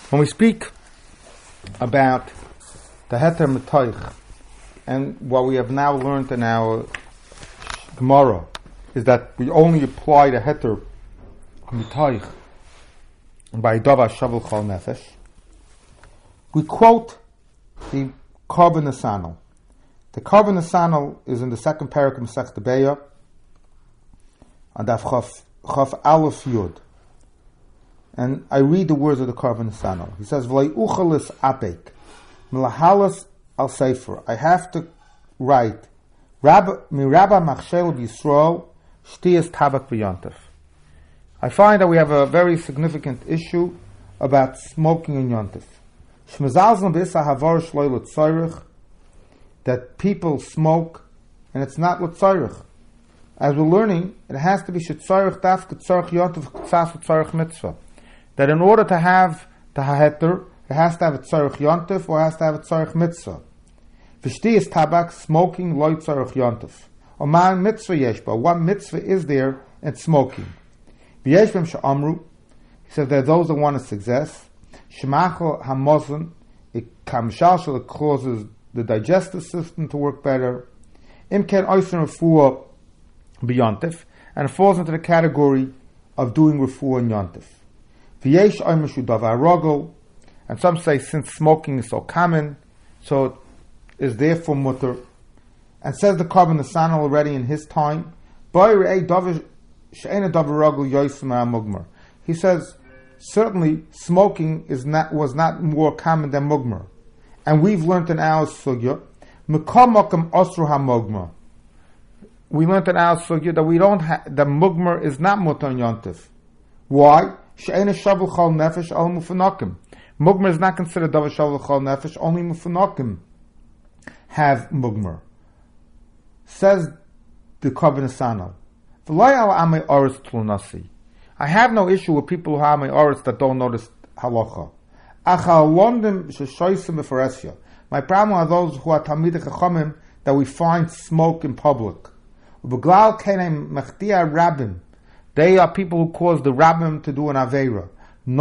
When we speak about the heter metoich, and what we have now learned in our Gemara is that we only apply the heter metoich by davar shavel chol nefesh. We quote the Korban Nesanel. The Korban Nesanel is in the second parak of Masechet Beya, and Daf Chaf Aleph Yud. And I read the words of the Korban Nesanel. He says, "V'lei uchalis apek milahalas al sefer." I have to write Mirabba Machshel B'Yisrael Shtiyas Tabak B'Yontif. I find that we have a very significant issue about smoking in Yontif. Shmezalzon b'isa havar shloi l'tzayrich, that people smoke and it's not l'tzayrich. As we're learning, it has to be shetzarich dafka tzarich Yontif k'tzas tzarich mitzvah. That in order to have the haheter, it has to have a tzarich Yontif or it has to have a tzarich mitzvah. V'shtiyas tabak, smoking loy tzarich Yontif. Or man mitzvah yeshba, what mitzvah is there in smoking? V'yeshbem she'amru, he says there are those that want to suggest, shemachol hamozon, it causes the digestive system to work better. Imken oisin refuah b'yontif, and it falls into the category of doing refuah in yontif. V'yesh oimishu davar rogel, and some say since smoking is so common, so it is therefore mutter. And says the Korban Nesanel already in his time, he says certainly smoking was not more common than mugmer. And we've learned in our sugya, we learned in our sugya that we don't have, the mugmer is not mutar yontif. Why? Mugmer is not considered davar shavel chol nefesh, only mufanakim have mugmer. Says the Korban Nesanel, I have no issue with people who have oris that don't notice halacha. My problem are those who are Talmidei Chachamim that we find smoke in public. They are people who cause the rabbim to do an aveira.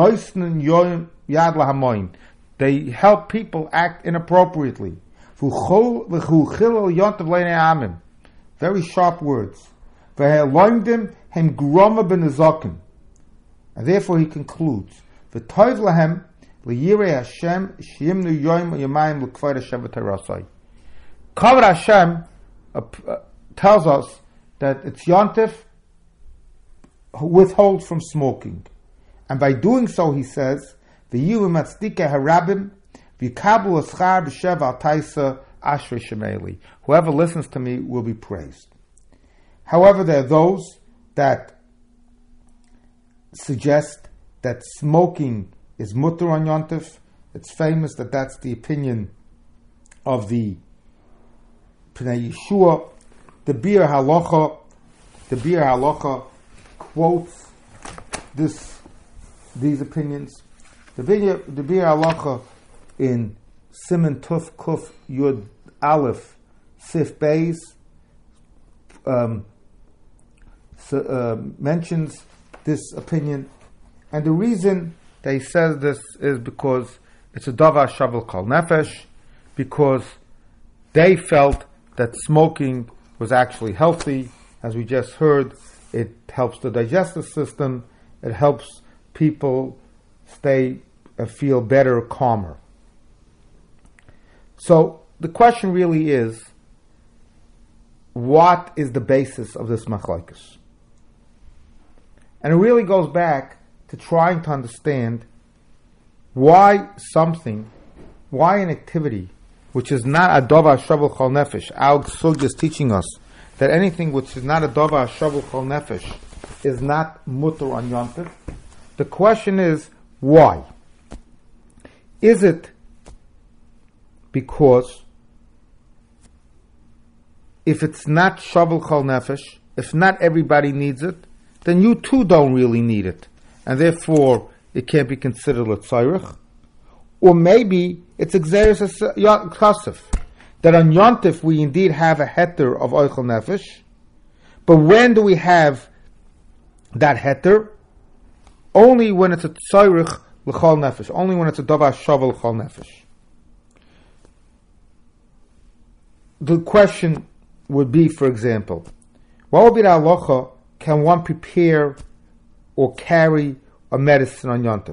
They help people act inappropriately. Very sharp words. And therefore he concludes, Kavod Hashem tells us that it's Yontif withholds from smoking. And by doing so, he says, whoever listens to me will be praised. However, there are those that suggest that smoking is mutter on Yontif. It's famous that that's the opinion of the Pnei Yeshua. The Bir Halacha quotes these opinions. The Bir Halacha in Siman Tuf Kuf Yud Aleph Sif Beis mentions this opinion, and the reason that he says this is because it's a davar shavel kol nefesh, because they felt that smoking was actually healthy. As we just heard, it helps the digestive system, it helps people feel better, calmer. So the question really is, what is the basis of this machlokes? And it really goes back to trying to understand why an activity which is not a davar shavel chol nefesh. Our sugya is teaching us that anything which is not a davar shavel chol nefesh is not mutter on yontif. The question is, why? Is it because if it's not shavel chol nefesh, if not everybody needs it, then you too don't really need it, and therefore it can't be considered l'tzayrich? Or maybe it's exeris kasef, that on Yontif we indeed have a heter of oichel nefesh, but when do we have that heter? Only when it's a tzayrich l'chol nefesh, only when it's a davar shavel l'chol nefesh. The question would be, for example, what would be the halacha? Can one prepare or carry a medicine on Yontif?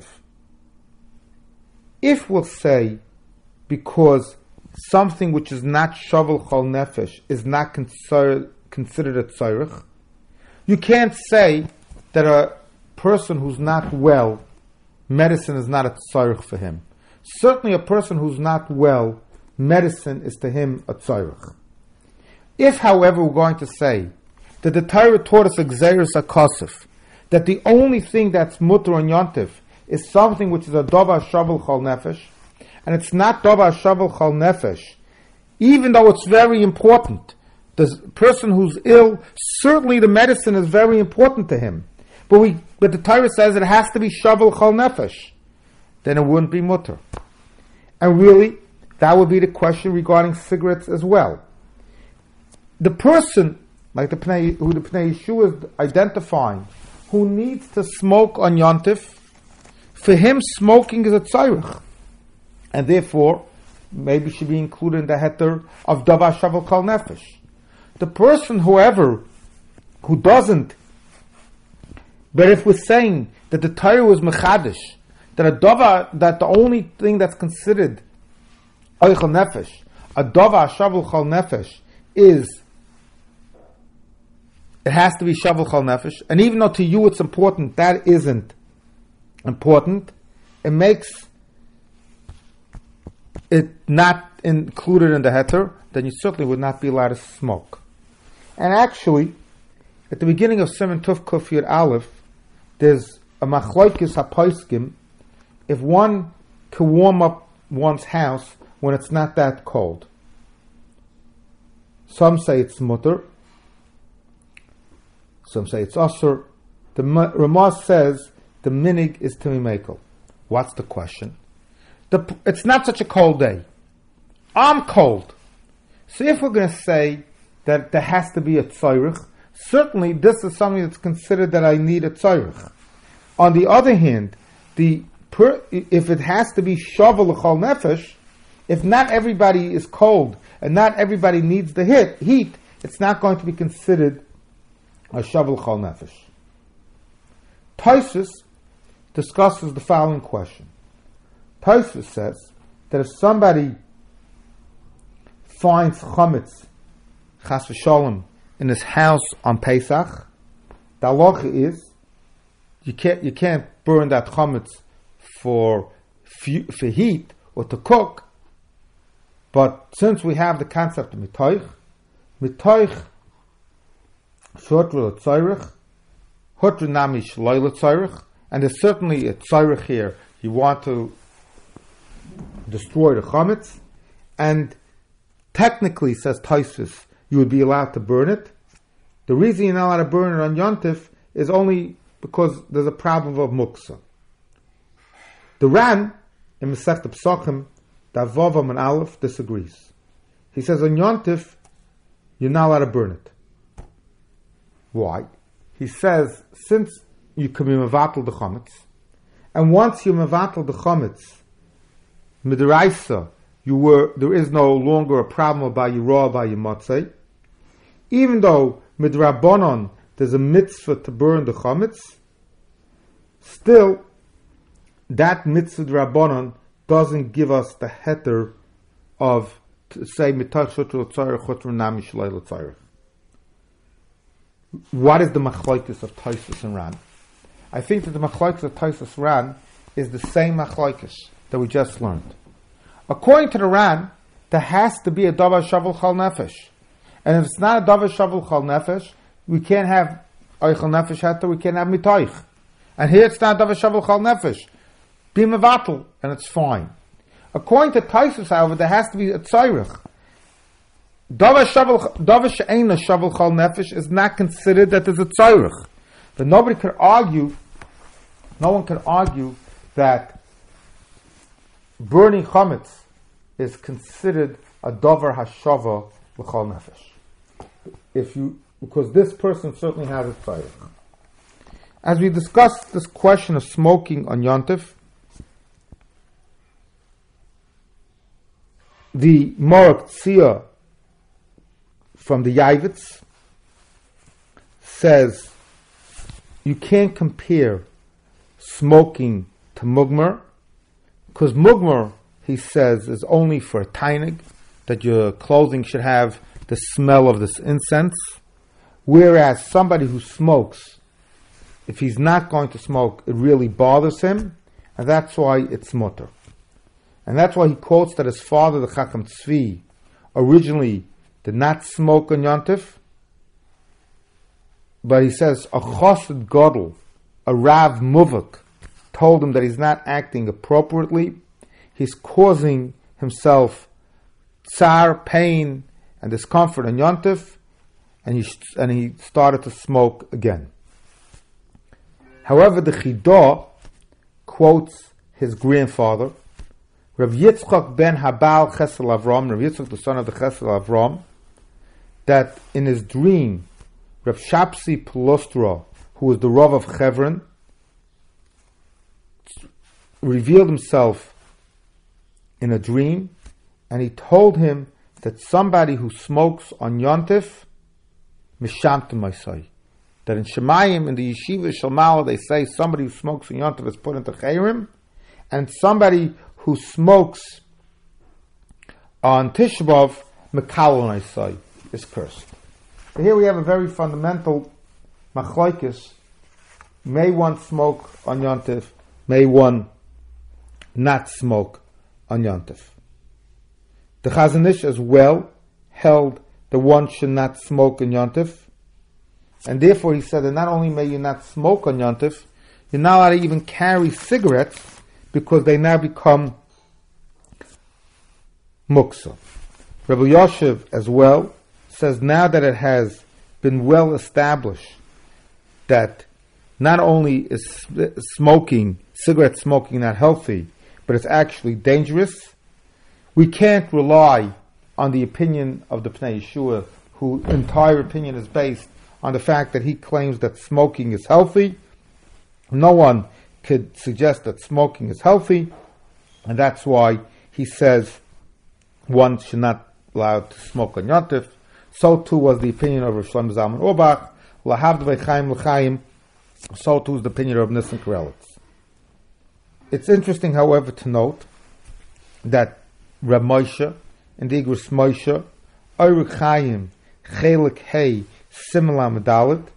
If we'll say, because something which is not shavel chol nefesh is not considered a tzorich, you can't say that a person who's not well, medicine is not a tzorich for him. Certainly a person who's not well, medicine is to him a tzorich. If, however, we're going to say that the Torah taught us exeris akosif, that the only thing that's mutter on Yontif is something which is a davar shavel chol nefesh, and it's not davar shavel chol nefesh, even though it's very important. The person who's ill, certainly the medicine is very important to him, but the Torah says it has to be shavel chol nefesh, then it wouldn't be mutter. And really, that would be the question regarding cigarettes as well. The person, like the Pnei Yeshua is identifying, who needs to smoke on Yontif, for him smoking is a tzorich, and therefore maybe should be included in the heter of davar shavel kol nefesh. The person, however, who doesn't, but if we're saying that the Torah was mechadish, that the only thing that's considered oichel nefesh, a davar shavel kol nefesh, is it has to be shavel chol nefesh, and even though to you it's important, that isn't important. It makes it not included in the heter. Then you certainly would not be allowed to smoke. And actually, at the beginning of Siman Tuf Kuf Yud Aleph, there's a machlokes haposkim if one can warm up one's house when it's not that cold. Some say it's mutter. Some say it's asur. The Ramah says the minig is timimekel. What's the question? It's not such a cold day. I'm cold. So if we're going to say that there has to be a tzorich, certainly this is something that's considered that I need a tzorich. On the other hand, if it has to be shavel l'chol nefesh, if not everybody is cold and not everybody needs the heat, it's not going to be considered a shavel chol nefesh. Tosfos discusses the following question. Tosfos says that if somebody finds chametz, chas v'sholem, in his house on Pesach, the halacha is you can't burn that chametz for heat or to cook. But since we have the concept of mitoich shortru tzorich, hotru namish loyla tzorich, and there's certainly a tzorich here. You want to destroy the chametz, and technically, says Tosfos, you would be allowed to burn it. The reason you're not allowed to burn it on Yontif is only because there's a problem of muksa. The Ran in Masechta Pesachim, Davav and Aleph, disagrees. He says on Yontif you're not allowed to burn it. Why? He says, since you can be mevatel the chametz, and once you mevatel the chametz, midiraisa, there is no longer a problem by your raw, by your matzeh. Even though midrabanon there's a mitzvah to burn the chametz, still that mitzvah drabanon doesn't give us the heter of to say mitach shotru tzarech chotru nami shalei l'tzarech. What is the machlokes of Tosfos and Ran? I think that the machlokes of Tosfos Ran is the same machlokes that we just learned. According to the Ran, there has to be a davar shavel chol nefesh, and if it's not a davar shavel chol nefesh, we can't have oichel nefesh heter, we can't have mitoich. And here it's not davar shavel chol nefesh, be mevatel, and it's fine. According to Tosfos, however, there has to be a tzorich. Davar she'eina shavel chol nefesh is not considered that there's a tzorich. But no one can argue that burning chametz is considered a davar hashava l'chol nefesh. Because this person certainly has a tzorich. As we discussed this question of smoking on Yontif, the Morak Tzia from the Yavitz says you can't compare smoking to mugmer, because mugmer, he says, is only for a tainig, that your clothing should have the smell of this incense, whereas somebody who smokes, if he's not going to smoke, it really bothers him, and that's why it's mutter. And that's why he quotes that his father, the Chacham Tzvi, originally did not smoke on Yontif, but he says a Chassid Gadol, a Rav Muvak, told him that he's not acting appropriately. He's causing himself tsar, pain, and discomfort on Yontif, and he started to smoke again. However, the Chidah quotes his grandfather, Rav Yitzchak ben Habal Chesel Avram, Rav Yitzchak, the son of the Chesel Avram, that in his dream, Rav Shapsi Pelostra, who was the Rav of Chevron, revealed himself in a dream, and he told him that somebody who smokes on Yontif, Mishamtim Maisai, that in Shemayim, in the Yeshiva Shalmala, they say somebody who smokes on Yontif is put into Chayrim, and somebody who smokes on Tisha B'Av, Mekal Maisai, is cursed. So here we have a very fundamental machlokes. May one smoke on Yontif? May one not smoke on Yontif? The Chazon Ish as well held that one should not smoke on Yontif, and therefore he said that not only may you not smoke on Yontif, you're not allowed to even carry cigarettes because they now become muksa. Rabbi Yoshev as well says now that it has been well established that not only is cigarette smoking not healthy, but it's actually dangerous, we can't rely on the opinion of the Pnei Yeshua, whose entire opinion is based on the fact that he claims that smoking is healthy. No one could suggest that smoking is healthy, and that's why he says one should not allow to smoke on Yontif. So too was the opinion of Rav Shlomo Zalman Auerbach, Lahavdvei Chaim L'chaim. So too is the opinion of Nissen Karelitz. It's interesting, however, to note that Reb Moshe and the Igros Moshe, Orach Chaim, Chelik Hey, Simla Medalit,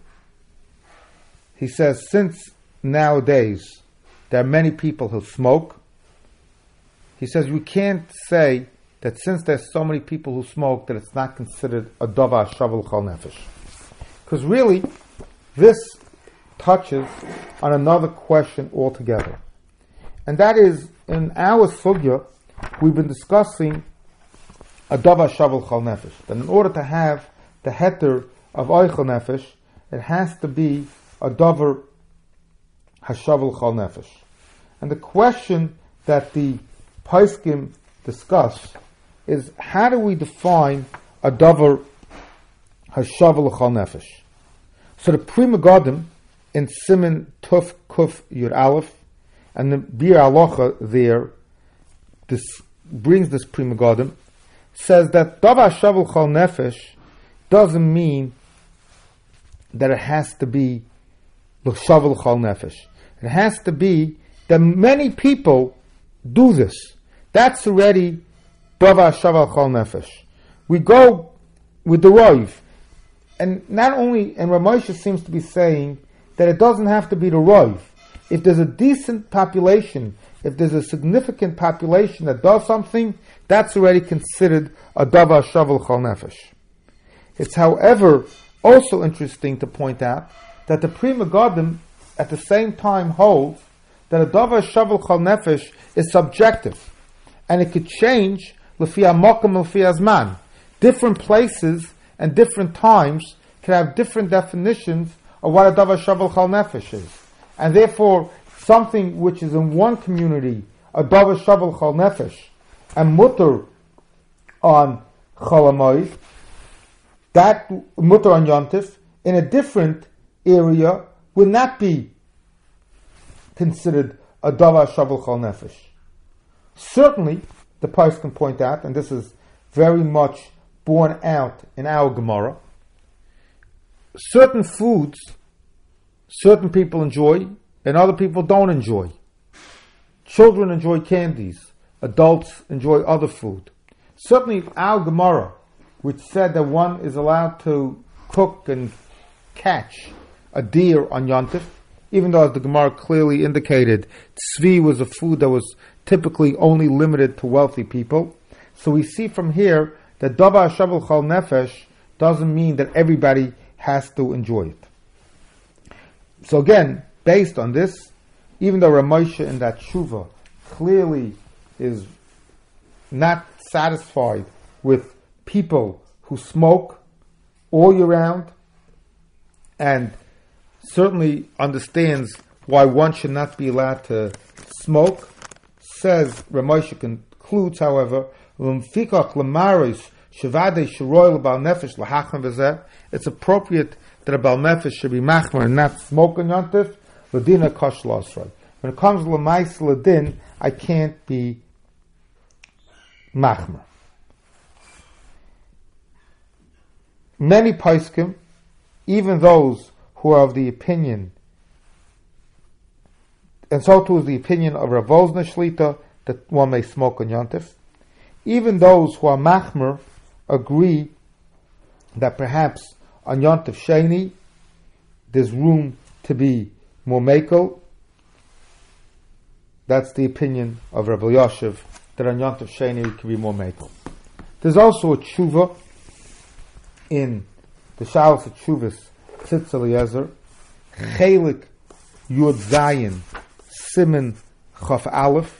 he says, since nowadays there are many people who smoke, he says we can't say that since there's so many people who smoke that it's not considered a Dava Shavel Chol Nefesh. Because really, this touches on another question altogether. And that is, in our sugya, we've been discussing a Dava Shavel Chol Nefesh. That in order to have the heter of Oichel Nefesh, it has to be a Davar Hashavel Chol Nefesh. And the question that the Paiskim discuss is, how do we define a Davar Hashavel Chol Nefesh? So the Pri Megadim in Siman Tuf Kuf Yud Aleph and the Bir Alocha there brings this Pri Megadim, says that Davar Hashavel Chol Nefesh doesn't mean that it has to be L'Shavel Chol Nefesh. It has to be that many people do this. That's already Davar Shavel Chol Nefesh. We go with the Roiv. And not only, and Rav Moshe seems to be saying that it doesn't have to be the Roiv. If there's a decent population, if there's a significant population that does something, that's already considered a Davar Shavel Chol Nefesh. It's, however, also interesting to point out that the Pri Megadim at the same time holds that a Davar Shavel Chol Nefesh is subjective, and it could change L'fi HaMokum L'fi HaZman. Different places and different times can have different definitions of what a Davar Shavel Chol Nefesh is. And therefore, something which is in one community, a Davar Shavel Chol Nefesh, and mutter on Chol HaMoed, that mutter on Yontif, in a different area, will not be considered a Davar Shavel Chol Nefesh. Certainly, the Pais can point out, and this is very much borne out in our Gemara, certain foods certain people enjoy and other people don't enjoy. Children enjoy candies, adults enjoy other food. Certainly our Gemara, which said that one is allowed to cook and catch a deer on Yontif, even though as the Gemara clearly indicated, tzvi was a food that was typically only limited to wealthy people. So we see from here that davar shavel chal nefesh doesn't mean that everybody has to enjoy it. So again, based on this, even though Ramosha in that tshuva clearly is not satisfied with people who smoke all year round, and certainly understands why one should not be allowed to smoke, says Ramosha concludes, however, it's appropriate that a Baal Nefesh should be machmer and not smoke on Yontif, l'dina kosh l'asrei. When it comes to l'mais l'din, I can't be machmer. Many poskim, even those who are of the opinion, and so too is the opinion of Rav Wosner Shlita, that one may smoke on Yontif. Even those who are machmer agree that perhaps on Yontif Sheni there's room to be more mekel. That's the opinion of Rav Elyashiv, that on Yontif Sheni can be more mekel. There's also a tshuva in the Shalos Tshuvas Tzitz Eliezer, Chelik Yud Zayin Siman Chaf Aleph.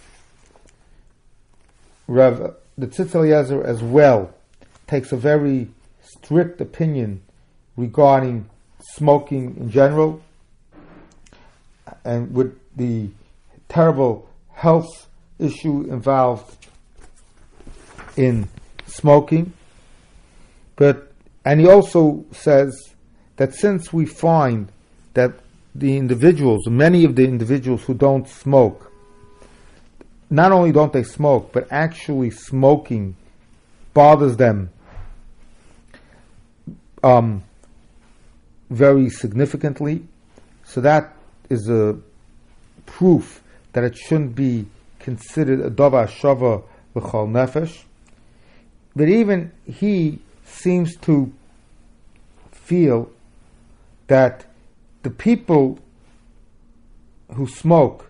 The Tzitz Eliezer as well takes a very strict opinion regarding smoking in general, and with the terrible health issue involved in smoking. And he also says that since we find that many of the individuals who don't smoke, not only don't they smoke, but actually smoking bothers them very significantly. So that is a proof that it shouldn't be considered a davar shava l'chal nefesh. But even he seems to feel that the people who smoke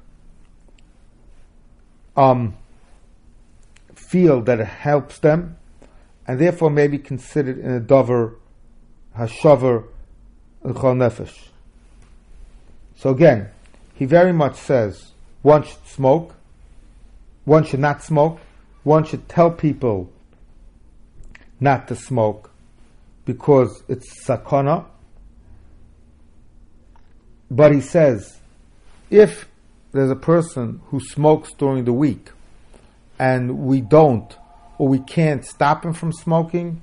feel that it helps them, and therefore may be considered in a davar hashavar l'chal nefesh. So again, he very much says one should smoke, one should not smoke, one should tell people not to smoke because it's sakana. But he says, if there's a person who smokes during the week and we don't, or we can't stop him from smoking,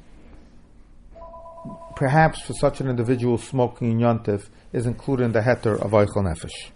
perhaps for such an individual, smoking in Yontif is included in the heter of Eichel Nefesh.